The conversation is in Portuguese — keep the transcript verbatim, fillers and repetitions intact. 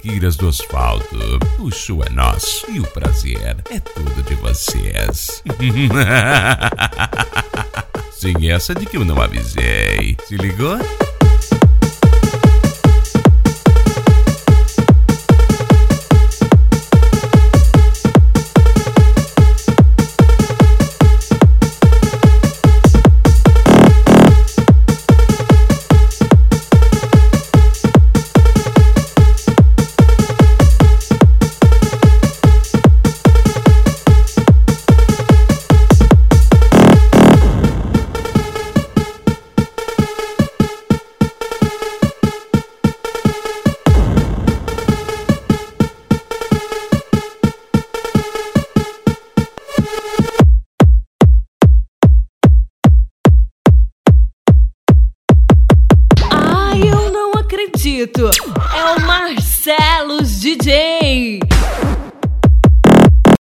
Traquinas do Asfalto. O show é nosso e o prazer é tudo de vocês. Sem essa de que eu não avisei. Se ligou? É o Marcelos D J.